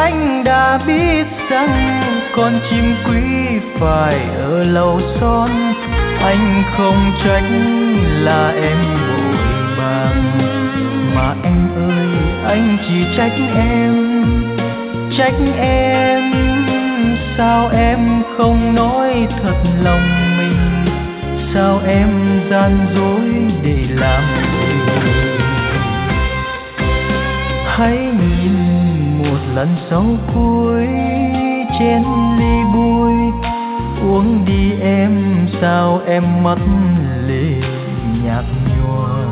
anh đã biết rằng con chim quý phải ở lâu son. Anh không trách là em vội vàng, mà em ơi anh chỉ trách em sao em không nói thật lòng mình, sao em gian dối để làm gì. Hãy nhìn một lần sau cuối chén ly bôi, uống đi em sao em mắt lệ nhạt nhòa.